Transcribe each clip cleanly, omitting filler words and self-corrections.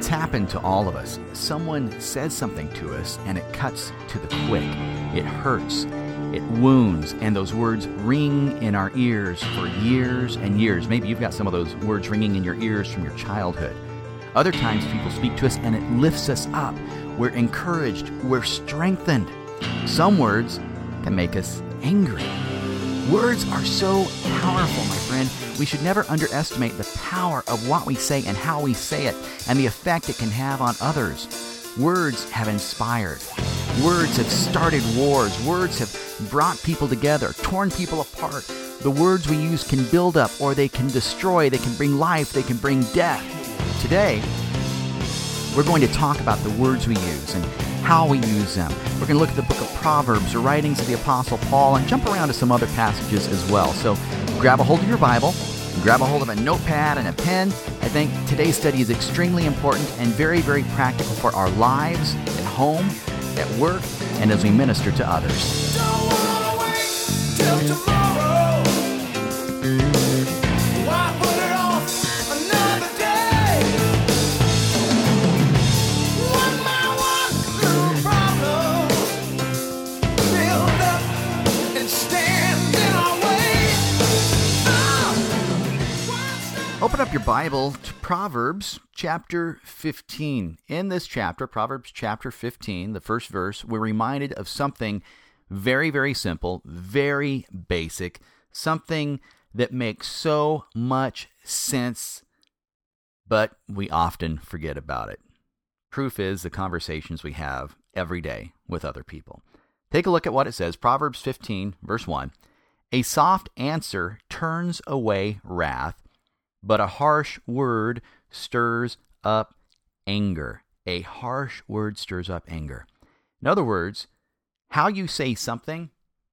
It's happened to all of us. Someone says something to us and it cuts to the quick. It hurts. It wounds, and those words ring in our ears for years and years. Maybe you've got some of those words ringing in your ears from your childhood. Other times people speak to us and it lifts us up. We're encouraged. We're strengthened. Some words can make us angry. Words are so powerful, my friend. We should never underestimate the power of what we say and how we say it and the effect it can have on others. Words have inspired. Words have started wars. Words have brought people together, torn people apart. The words we use can build up or they can destroy. They can bring life. They can bring death. Today, we're going to talk about the words we use and how we use them. We're going to look at the book of Proverbs, the writings of the Apostle Paul, and jump around to some other passages as well. So grab a hold of your Bible, grab a hold of a notepad and a pen. I think today's study is extremely important and very, very practical for our lives, at home, at work, and as we minister to others. Don't wanna wait till tomorrow. Why put it off another day? One by one, little problems build up and stand in our way. Open up your Bible to Proverbs chapter 15. In this chapter, Proverbs chapter 15, the first verse, we're reminded of something very, very simple, very basic, something that makes so much sense, but we often forget about it. Proof is the conversations we have every day with other people. Take a look at what it says, Proverbs 15, verse 1. A soft answer turns away wrath, but a harsh word stirs up anger. A harsh word stirs up anger. In other words, how you say something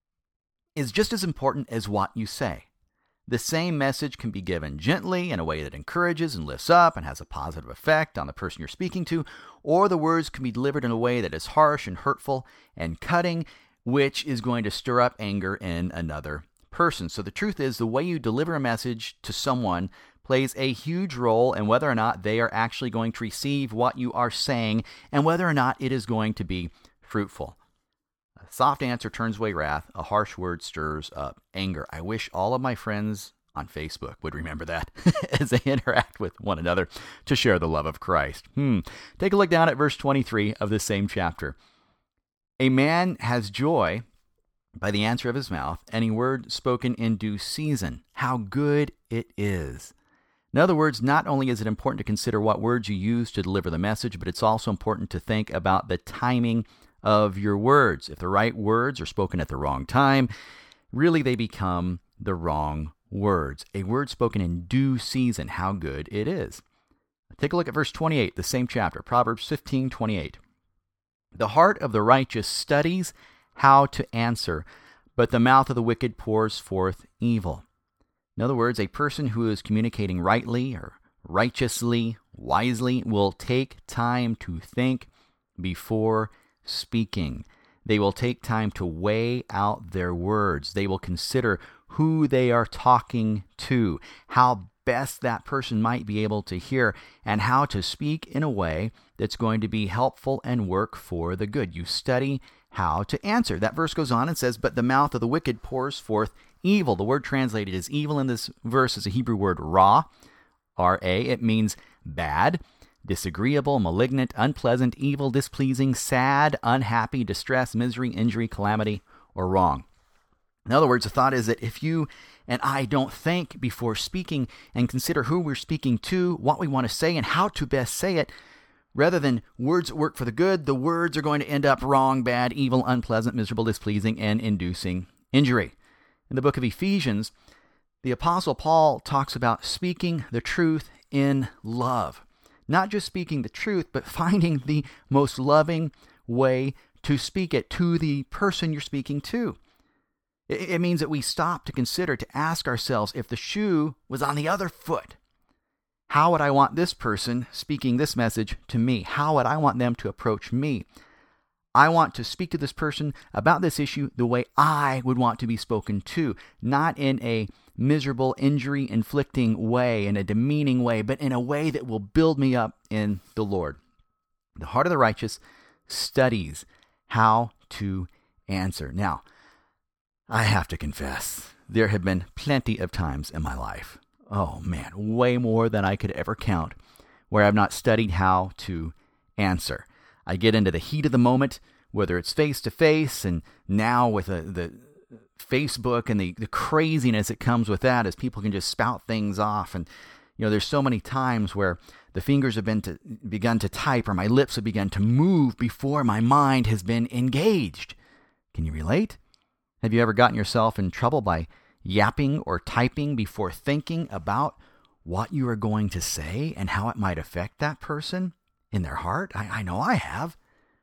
is just as important as what you say. The same message can be given gently in a way that encourages and lifts up and has a positive effect on the person you're speaking to, or the words can be delivered in a way that is harsh and hurtful and cutting, which is going to stir up anger in another person. So the truth is, the way you deliver a message to someone plays a huge role in whether or not they are actually going to receive what you are saying and whether or not it is going to be fruitful. A soft answer turns away wrath. A harsh word stirs up anger. I wish all of my friends on Facebook would remember that as they interact with one another to share the love of Christ. Take a look down at verse 23 of this same chapter. A man has joy by the answer of his mouth, and a word spoken in due season. How good it is. In other words, not only is it important to consider what words you use to deliver the message, but it's also important to think about the timing of your words. If the right words are spoken at the wrong time, really they become the wrong words. A word spoken in due season, how good it is. Take a look at verse 28, the same chapter, Proverbs 15:28. The heart of the righteous studies how to answer, but the mouth of the wicked pours forth evil. In other words, a person who is communicating rightly or righteously, wisely, will take time to think before speaking. They will take time to weigh out their words. They will consider who they are talking to, how best that person might be able to hear, and how to speak in a way that's going to be helpful and work for the good. You study how to answer. That verse goes on and says, but the mouth of the wicked pours forth evil. The word translated as evil in this verse is a Hebrew word ra, R-A. It means bad, disagreeable, malignant, unpleasant, evil, displeasing, sad, unhappy, distress, misery, injury, calamity, or wrong. In other words, the thought is that if you and I don't think before speaking and consider who we're speaking to, what we want to say, and how to best say it, rather than words that work for the good, the words are going to end up wrong, bad, evil, unpleasant, miserable, displeasing, and inducing injury. In the book of Ephesians, the Apostle Paul talks about speaking the truth in love. Not just speaking the truth, but finding the most loving way to speak it to the person you're speaking to. It means that we stop to consider, to ask ourselves, if the shoe was on the other foot, how would I want this person speaking this message to me? How would I want them to approach me? I want to speak to this person about this issue the way I would want to be spoken to, not in a miserable, injury-inflicting way, in a demeaning way, but in a way that will build me up in the Lord. The heart of the righteous studies how to answer. Now, I have to confess, there have been plenty of times in my life, oh man, way more than I could ever count, where I've not studied how to answer. I get into the heat of the moment, whether it's face-to-face, and now with the Facebook and the craziness that comes with that, as people can just spout things off. And, there's so many times where the fingers have begun to type, or my lips have begun to move before my mind has been engaged. Can you relate? Have you ever gotten yourself in trouble by yapping or typing before thinking about what you are going to say and how it might affect that person in their heart? I know I have.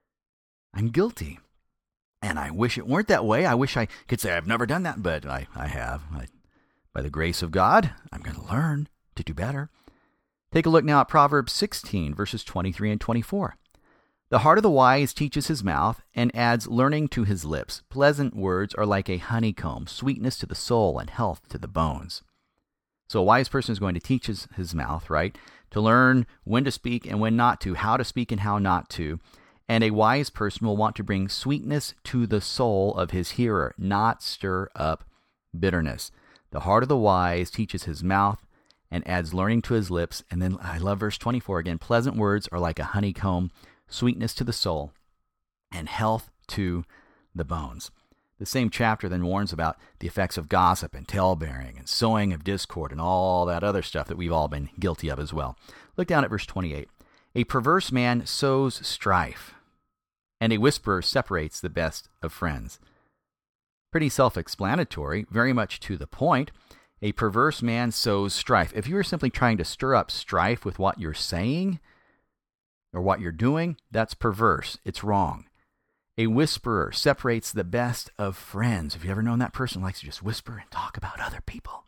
I'm guilty. And I wish it weren't that way. I wish I could say I've never done that, but I have. By the grace of God, I'm going to learn to do better. Take a look now at Proverbs 16, verses 23 and 24. The heart of the wise teaches his mouth and adds learning to his lips. Pleasant words are like a honeycomb, sweetness to the soul and health to the bones. So a wise person is going to teach his mouth, right? To learn when to speak and when not to, how to speak and how not to. And a wise person will want to bring sweetness to the soul of his hearer, not stir up bitterness. The heart of the wise teaches his mouth and adds learning to his lips. And then I love verse 24 again. Pleasant words are like a honeycomb, sweetness to the soul, and health to the bones. The same chapter then warns about the effects of gossip and tale-bearing and sowing of discord and all that other stuff that we've all been guilty of as well. Look down at verse 28. A perverse man sows strife, and a whisperer separates the best of friends. Pretty self-explanatory, very much to the point. A perverse man sows strife. If you are simply trying to stir up strife with what you're saying or what you're doing, that's perverse. It's wrong. A whisperer separates the best of friends. Have you ever known that person who likes to just whisper and talk about other people?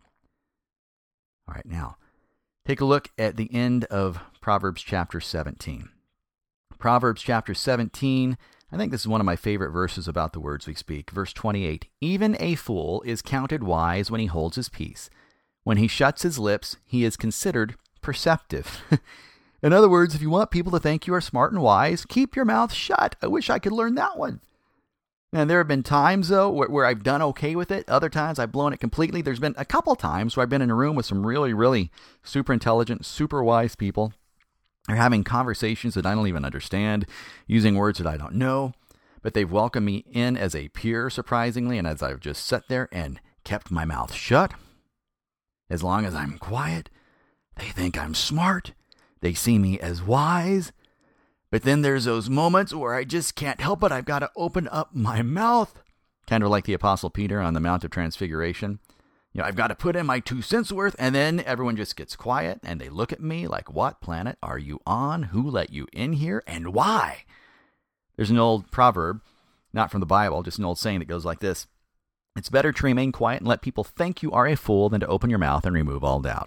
All right, now, take a look at the end of Proverbs chapter 17. Proverbs chapter 17, I think this is one of my favorite verses about the words we speak. Verse 28, even a fool is counted wise when he holds his peace. When he shuts his lips, he is considered perceptive. In other words, if you want people to think you are smart and wise, keep your mouth shut. I wish I could learn that one. And there have been times, though, where I've done okay with it. Other times I've blown it completely. There's been a couple times where I've been in a room with some really, really super intelligent, super wise people. They're having conversations that I don't even understand, using words that I don't know. But they've welcomed me in as a peer, surprisingly, and as I've just sat there and kept my mouth shut, as long as I'm quiet, they think I'm smart. They see me as wise. But then there's those moments where I just can't help it. I've got to open up my mouth. Kind of like the Apostle Peter on the Mount of Transfiguration. I've got to put in my 2 cents worth, and then everyone just gets quiet, and they look at me like, what planet are you on? Who let you in here, and why? There's an old proverb, not from the Bible, just an old saying that goes like this. It's better to remain quiet and let people think you are a fool than to open your mouth and remove all doubt.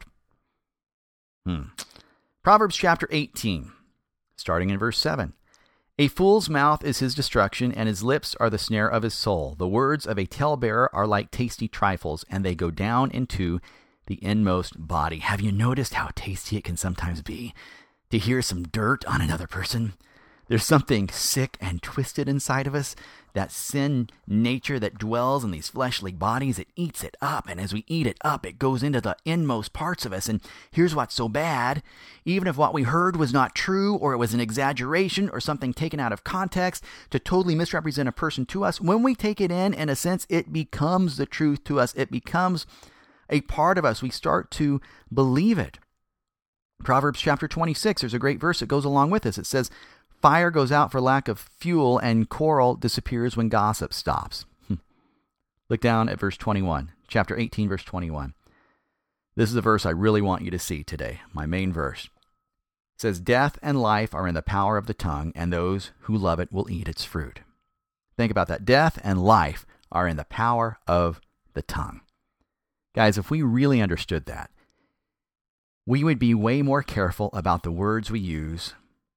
Proverbs chapter 18, starting in verse 7. A fool's mouth is his destruction, and his lips are the snare of his soul. The words of a talebearer are like tasty trifles, and they go down into the inmost body. Have you noticed how tasty it can sometimes be to hear some dirt on another person? There's something sick and twisted inside of us. That sin nature that dwells in these fleshly bodies, it eats it up. And as we eat it up, it goes into the inmost parts of us. And here's what's so bad. Even if what we heard was not true, or it was an exaggeration or something taken out of context to totally misrepresent a person to us, when we take it in a sense, it becomes the truth to us. It becomes a part of us. We start to believe it. Proverbs chapter 26, there's a great verse that goes along with this. It says, fire goes out for lack of fuel, and quarrel disappears when gossip stops. Look down at verse 21, chapter 18, verse 21. This is a verse I really want you to see today, my main verse. It says, death and life are in the power of the tongue, and those who love it will eat its fruit. Think about that. Death and life are in the power of the tongue. Guys, if we really understood that, we would be way more careful about the words we use.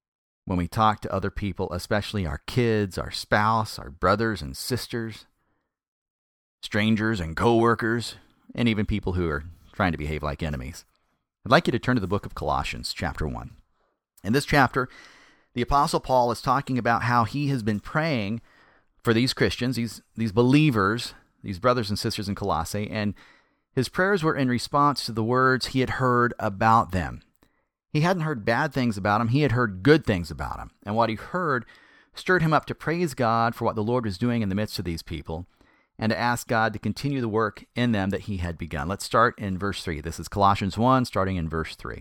when we talk to other people, especially our kids, our spouse, our brothers and sisters, strangers and co-workers, and even people who are trying to behave like enemies. I'd like you to turn to the book of Colossians, chapter 1. In this chapter, the Apostle Paul is talking about how he has been praying for these Christians, these believers, these brothers and sisters in Colossae, and his prayers were in response to the words he had heard about them. He hadn't heard bad things about them, he had heard good things about them. And what he heard stirred him up to praise God for what the Lord was doing in the midst of these people, and to ask God to continue the work in them that he had begun. Let's start in verse 3. This is Colossians 1, starting in verse 3.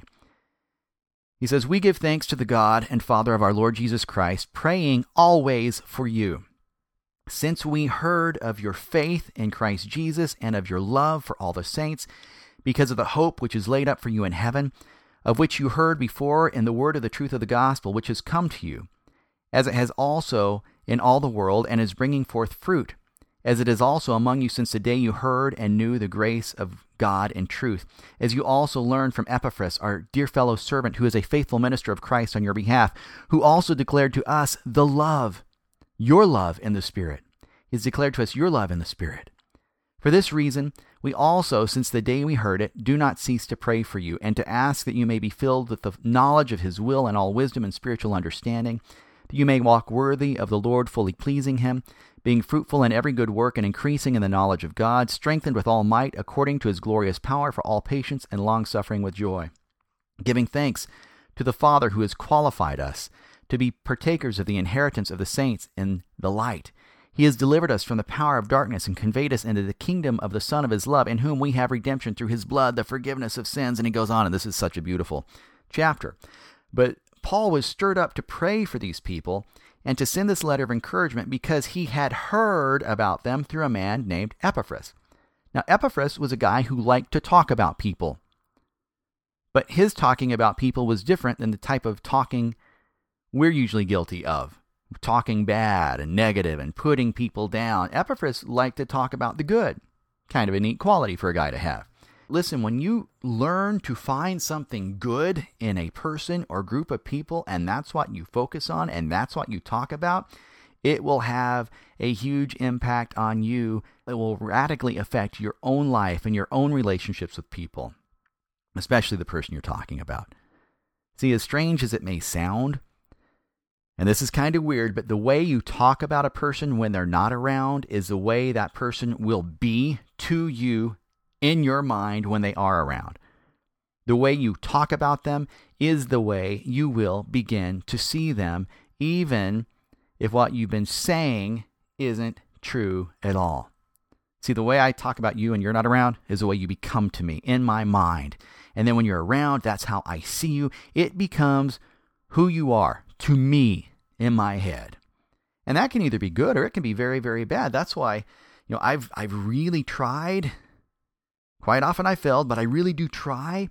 He says, "We give thanks to the God and Father of our Lord Jesus Christ, praying always for you, since we heard of your faith in Christ Jesus and of your love for all the saints, because of the hope which is laid up for you in heaven, of which you heard before in the word of the truth of the gospel, which has come to you, as it has also in all the world, and is bringing forth fruit, as it is also among you since the day you heard and knew the grace of God in truth, as you also learned from Epaphras, our dear fellow servant, who is a faithful minister of Christ on your behalf, who also declared to us the love, your love in the Spirit. He has declared to us your love in the Spirit. For this reason, we also, since the day we heard it, do not cease to pray for you, and to ask that you may be filled with the knowledge of his will and all wisdom and spiritual understanding, that you may walk worthy of the Lord, fully pleasing him, being fruitful in every good work and increasing in the knowledge of God, strengthened with all might according to his glorious power for all patience and long-suffering with joy, giving thanks to the Father who has qualified us to be partakers of the inheritance of the saints in the light. He has delivered us from the power of darkness and conveyed us into the kingdom of the Son of his love, in whom we have redemption through his blood, the forgiveness of sins." And he goes on, and this is such a beautiful chapter. But Paul was stirred up to pray for these people and to send this letter of encouragement because he had heard about them through a man named Epaphras. Now, Epaphras was a guy who liked to talk about people. But his talking about people was different than the type of talking we're usually guilty of. Talking bad and negative and putting people down. Epaphras liked to talk about the good. Kind of a neat quality for a guy to have. Listen, when you learn to find something good in a person or group of people, and that's what you focus on, and that's what you talk about, it will have a huge impact on you. It will radically affect your own life and your own relationships with people, especially the person you're talking about. See, as strange as it may sound, and this is kind of weird, but the way you talk about a person when they're not around is the way that person will be to you in your mind when they are around. The way you talk about them is the way you will begin to see them, even if what you've been saying isn't true at all. See, the way I talk about you and you're not around is the way you become to me in my mind. And then when you're around, that's how I see you. It becomes who you are to me in my head. And that can either be good or it can be very, very bad. That's why, I've really tried. Quite often I failed, but I really do try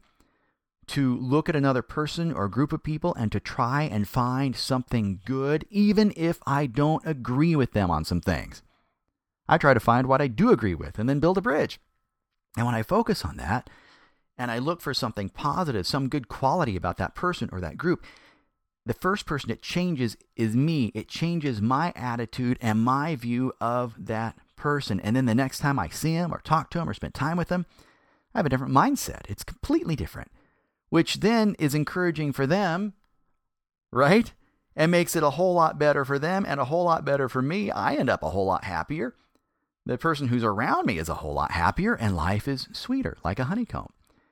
to look at another person or group of people and to try and find something good, even if I don't agree with them on some things. I try to find what I do agree with and then build a bridge. And when I focus on that and I look for something positive, some good quality about that person or that group, the first person it changes is me. It changes my attitude and my view of that person. And then the next time I see him or talk to him or spend time with him, I have a different mindset. It's completely different, which then is encouraging for them, right? And makes it a whole lot better for them and a whole lot better for me. I end up a whole lot happier. The person who's around me is a whole lot happier, and life is sweeter, like a honeycomb.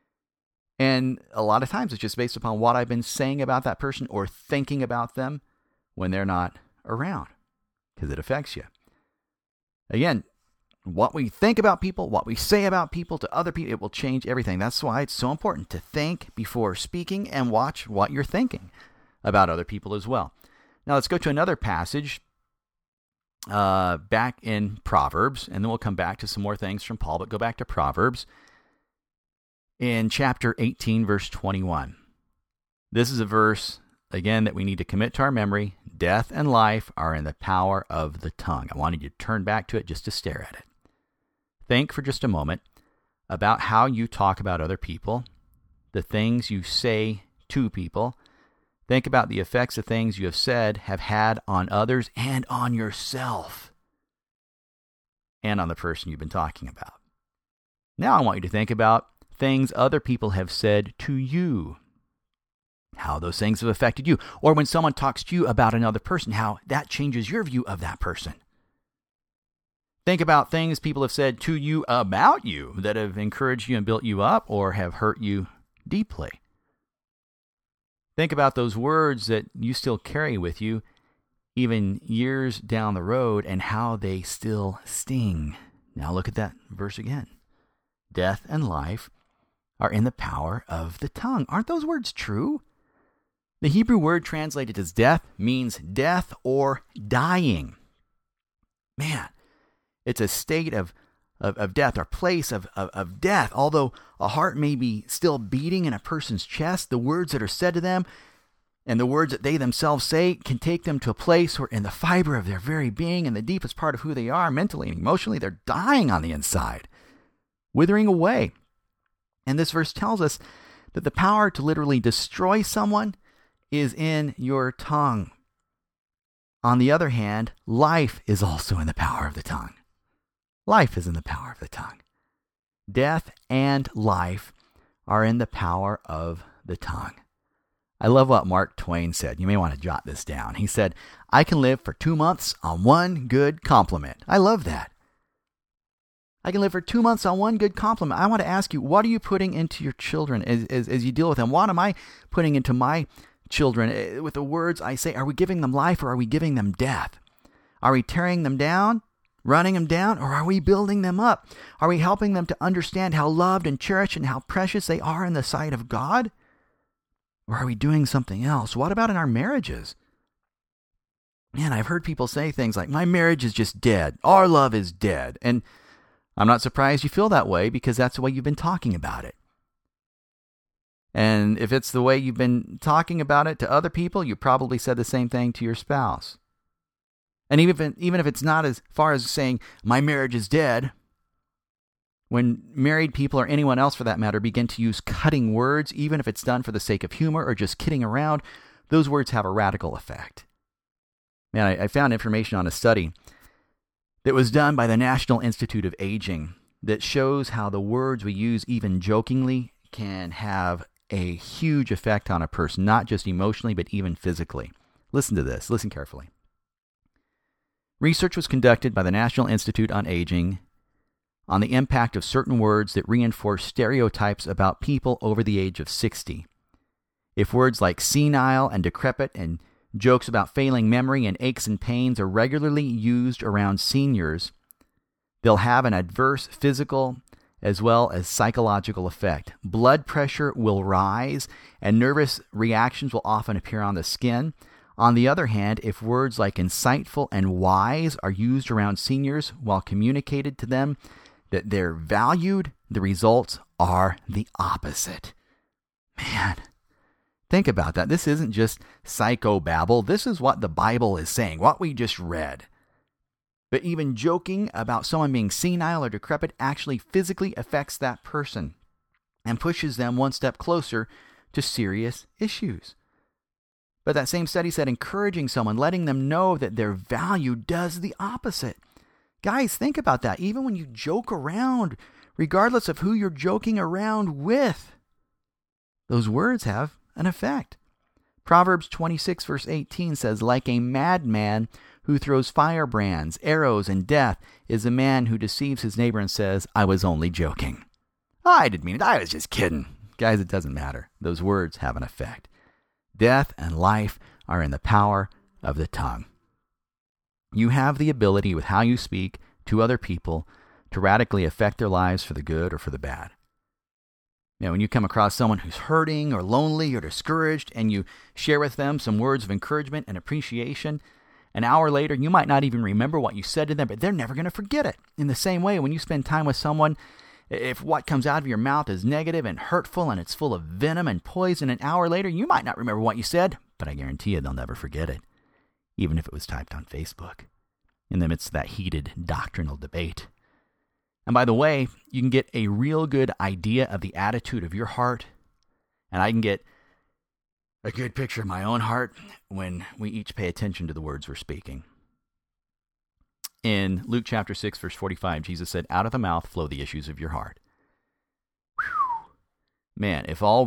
And a lot of times it's just based upon what I've been saying about that person or thinking about them when they're not around, because it affects you. Again, what we think about people, what we say about people to other people, it will change everything. That's why it's so important to think before speaking and watch what you're thinking about other people as well. Now let's go to another passage back in Proverbs, and then we'll come back to some more things from Paul, but go back to Proverbs in chapter 18, verse 21. This is a verse, again, that we need to commit to our memory. Death and life are in the power of the tongue. I wanted you to turn back to it just to stare at it. Think for just a moment about how you talk about other people, the things you say to people, Think about the effects of things you have said have had on others and on yourself and on the person you've been talking about. Now I want you to think about things other people have said to you, how those things have affected you, or when someone talks to you about another person, how that changes your view of that person. Think about things people have said to you about you that have encouraged you and built you up or have hurt you deeply. Think about those words that you still carry with you even years down the road and how they still sting. Now look at that verse again. Death and life are in the power of the tongue. Aren't those words true? The Hebrew word translated as death means death or dying. Man, it's a state of death or place of death. Although a heart may be still beating in a person's chest, the words that are said to them and the words that they themselves say can take them to a place where in the fiber of their very being and the deepest part of who they are mentally and emotionally, they're dying on the inside, withering away. And this verse tells us that the power to literally destroy someone is in your tongue. On the other hand, life is also in the power of the tongue. Life is in the power of the tongue. Death and life are in the power of the tongue. I love what Mark Twain said. You may want to jot this down. He said, "I can live for 2 months on one good compliment." I love that. I can live for 2 months on one good compliment. I want to ask you, what are you putting into your children as you deal with them? What am I putting into my children with the words I say? Are we giving them life or are we giving them death? Are we tearing them down, running them down, or are we building them up? Are we helping them to understand how loved and cherished and how precious they are in the sight of God? Or are we doing something else? What about in our marriages? Man, I've heard people say things like, my marriage is just dead. Our love is dead. And I'm not surprised you feel that way because that's the way you've been talking about it. And if it's the way you've been talking about it to other people, you probably said the same thing to your spouse. And even if it's not as far as saying, my marriage is dead, when married people or anyone else for that matter begin to use cutting words, even if it's done for the sake of humor or just kidding around, those words have a radical effect. Man, I found information on a study that was done by the National Institute of Aging that shows how the words we use even jokingly can have a huge effect on a person, not just emotionally, but even physically. Listen to this. Listen carefully. Research was conducted by the National Institute on Aging on the impact of certain words that reinforce stereotypes about people over the age of 60. If words like senile and decrepit and jokes about failing memory and aches and pains are regularly used around seniors, they'll have an adverse physical as well as psychological effect. Blood pressure will rise and nervous reactions will often appear on the skin. On the other hand, if words like insightful and wise are used around seniors while communicated to them that they're valued, the results are the opposite. Man, think about that. This isn't just psychobabble. This is what the Bible is saying, what we just read. But even joking about someone being senile or decrepit actually physically affects that person and pushes them one step closer to serious issues. But that same study said encouraging someone, letting them know that they're valued, does the opposite. Guys, think about that. Even when you joke around, regardless of who you're joking around with, those words have an effect. Proverbs 26 verse 18 says, like a madman who throws firebrands, arrows, and death is a man who deceives his neighbor and says, I was only joking. I didn't mean it. I was just kidding. Guys, it doesn't matter. Those words have an effect. Death and life are in the power of the tongue. You have the ability with how you speak to other people to radically affect their lives for the good or for the bad. You know, when you come across someone who's hurting or lonely or discouraged and you share with them some words of encouragement and appreciation, an hour later you might not even remember what you said to them, but they're never going to forget it. In the same way, when you spend time with someone, if what comes out of your mouth is negative and hurtful and it's full of venom and poison, an hour later you might not remember what you said, but I guarantee you they'll never forget it, even if it was typed on Facebook in the midst of that heated doctrinal debate. And by the way, you can get a real good idea of the attitude of your heart, and I can get a good picture of my own heart when we each pay attention to the words we're speaking. In Luke chapter 6, verse 45, Jesus said, "Out of the mouth flow the issues of your heart." Whew. Man, if all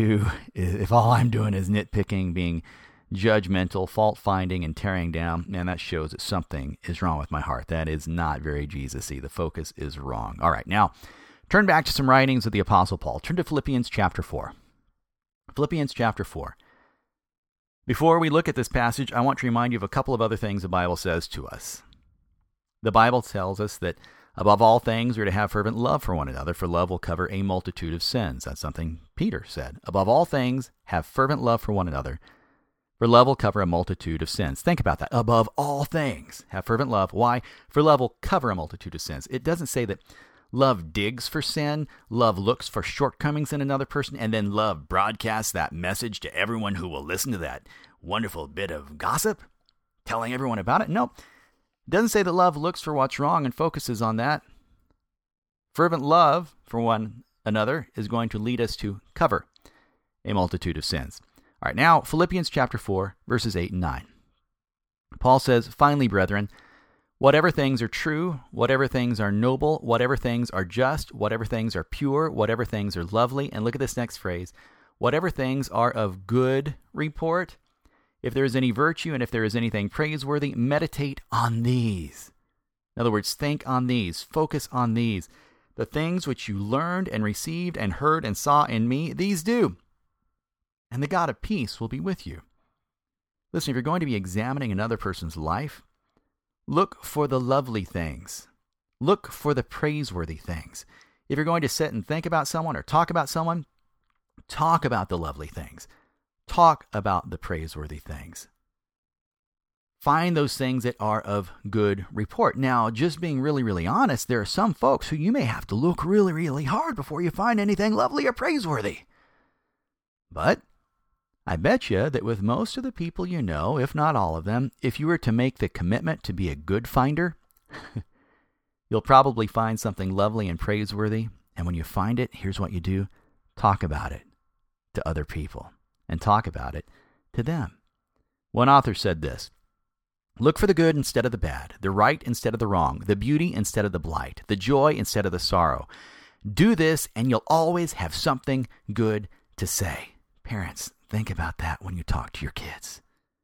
I'm doing is nitpicking, being judgmental, fault-finding, and tearing down, man, that shows that something is wrong with my heart. That is not very Jesus-y. The focus is wrong. All right, now, turn back to some writings of the Apostle Paul. Turn to Philippians chapter 4. Philippians chapter 4. Before we look at this passage, I want to remind you of a couple of other things the Bible says to us. The Bible tells us that above all things, we're to have fervent love for one another, for love will cover a multitude of sins. That's something Peter said. Above all things, have fervent love for one another, for love will cover a multitude of sins. Think about that. Above all things, have fervent love. Why? For love will cover a multitude of sins. It doesn't say that love digs for sin, love looks for shortcomings in another person, and then love broadcasts that message to everyone who will listen to that wonderful bit of gossip, telling everyone about it. No. It doesn't say that love looks for what's wrong and focuses on that. Fervent love for one another is going to lead us to cover a multitude of sins. All right, now Philippians chapter 4, verses 8 and 9. Paul says, "Finally, brethren, whatever things are true, whatever things are noble, whatever things are just, whatever things are pure, whatever things are lovely," and look at this next phrase, "whatever things are of good report, if there is any virtue and if there is anything praiseworthy, meditate on these." In other words, think on these, focus on these. The things which you learned and received and heard and saw in me, these do. And the God of peace will be with you. Listen, if you're going to be examining another person's life, look for the lovely things. Look for the praiseworthy things. If you're going to sit and think about someone or talk about someone, talk about the lovely things. Talk about the praiseworthy things. Find those things that are of good report. Now, just being really, really honest, there are some folks who you may have to look really, really hard before you find anything lovely or praiseworthy. But I bet you that with most of the people you know, if not all of them, if you were to make the commitment to be a good finder, you'll probably find something lovely and praiseworthy. And when you find it, here's what you do. Talk about it to other people. And talk about it to them. One author said this: "Look for the good instead of the bad, the right instead of the wrong, the beauty instead of the blight, the joy instead of the sorrow. Do this and you'll always have something good to say." Parents, think about that when you talk to your kids.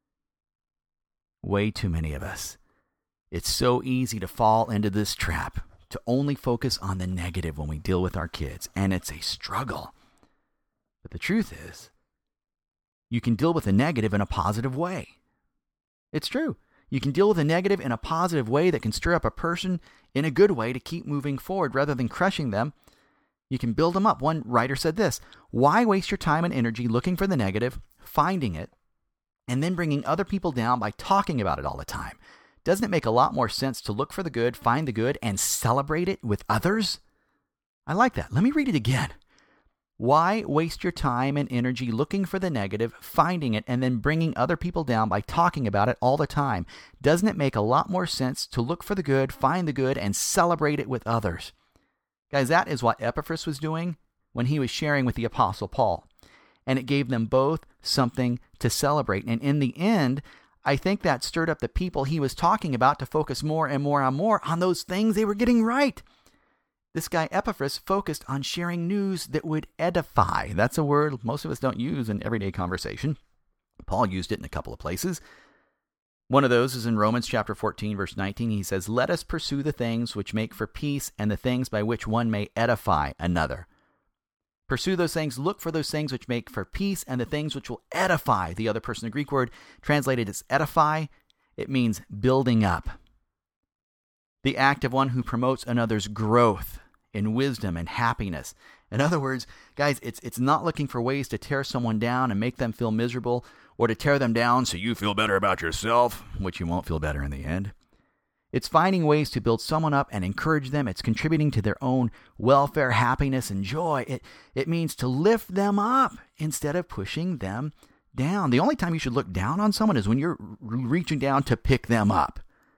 Way too many of us. It's so easy to fall into this trap, to only focus on the negative when we deal with our kids, and it's a struggle. But the truth is, you can deal with the negative in a positive way. It's true. You can deal with the negative in a positive way that can stir up a person in a good way to keep moving forward rather than crushing them. You can build them up. One writer said this: "Why waste your time and energy looking for the negative, finding it, and then bringing other people down by talking about it all the time? Doesn't it make a lot more sense to look for the good, find the good, and celebrate it with others?" I like that. Let me read it again. Why waste your time and energy looking for the negative, finding it, and then bringing other people down by talking about it all the time? Doesn't it make a lot more sense to look for the good, find the good, and celebrate it with others? Guys, that is what Epaphras was doing when he was sharing with the Apostle Paul. And it gave them both something to celebrate. And in the end, I think that stirred up the people he was talking about to focus more and more on those things they were getting right. This guy Epaphras focused on sharing news that would edify. That's a word most of us don't use in everyday conversation. Paul used it in a couple of places. One of those is in Romans chapter 14, verse 19. He says, "Let us pursue the things which make for peace and the things by which one may edify another." Pursue those things, look for those things which make for peace and the things which will edify the other person. The Greek word translated as edify, it means building up. The act of one who promotes another's growth in wisdom and happiness. In other words, guys, it's not looking for ways to tear someone down and make them feel miserable, or to tear them down so you feel better about yourself, which you won't feel better in the end. It's finding ways to build someone up and encourage them. It's contributing to their own welfare, happiness, and joy. It means to lift them up instead of pushing them down. The only time you should look down on someone is when you're reaching down to pick them up.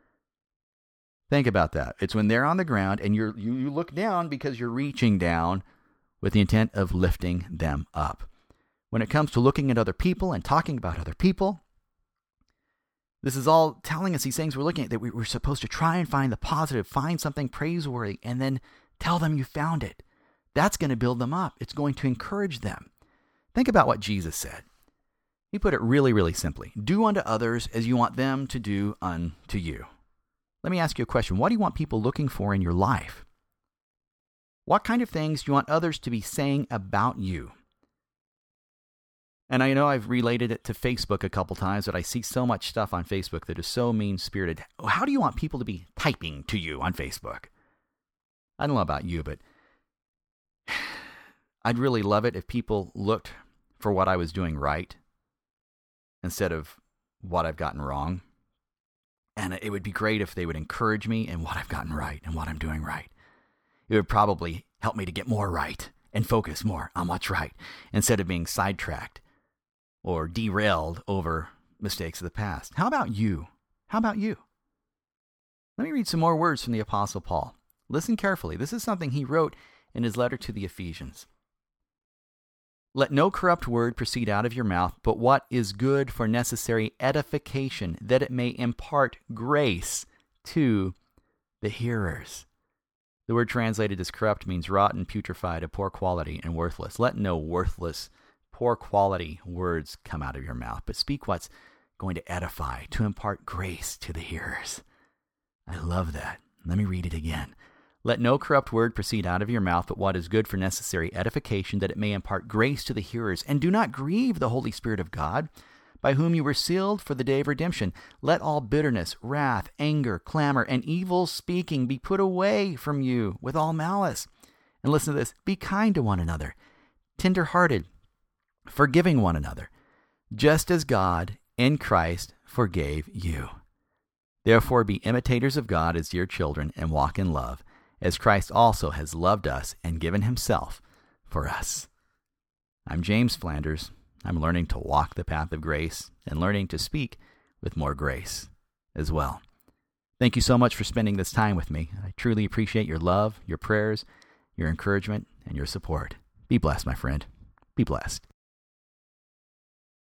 Think about that. It's when they're on the ground and you look down because you're reaching down with the intent of lifting them up. when it comes to looking at other people and talking about other people. This is all telling us these things we're looking at, that we're supposed to try and find the positive, find something praiseworthy, and then tell them you found it. That's going to build them up. It's going to encourage them. Think about what Jesus said. He put it really, really simply. Do unto others as you want them to do unto you. Let me ask you a question. What do you want people looking for in your life? What kind of things do you want others to be saying about you? And I know I've related it to Facebook a couple times, but I see so much stuff on Facebook that is so mean-spirited. How do you want people to be typing to you on Facebook? I don't know about you, but I'd really love it if people looked for what I was doing right instead of what I've gotten wrong. And it would be great if they would encourage me in what I've gotten right and what I'm doing right. It would probably help me to get more right and focus more on what's right instead of being sidetracked or derailed over mistakes of the past. How about you? How about you? Let me read some more words from the Apostle Paul. Listen carefully. This is something he wrote in his letter to the Ephesians. Let no corrupt word proceed out of your mouth, but what is good for necessary edification, that it may impart grace to the hearers. The word translated as corrupt means rotten, putrefied, of poor quality, and worthless. Let no worthless, poor quality words come out of your mouth, but speak what's going to edify, to impart grace to the hearers. I love that. Let me read it again. Let no corrupt word proceed out of your mouth, but what is good for necessary edification, that it may impart grace to the hearers. And do not grieve the Holy Spirit of God, by whom you were sealed for the day of redemption. Let all bitterness, wrath, anger, clamor, and evil speaking be put away from you with all malice. And listen to this. Be kind to one another, tender-hearted, forgiving one another, just as God in Christ forgave you. Therefore be imitators of God as dear children, and walk in love, as Christ also has loved us and given himself for us. I'm James Flanders. I'm learning to walk the path of grace and learning to speak with more grace as well. Thank you so much for spending this time with me. I truly appreciate your love, your prayers, your encouragement, and your support. Be blessed, my friend. Be blessed.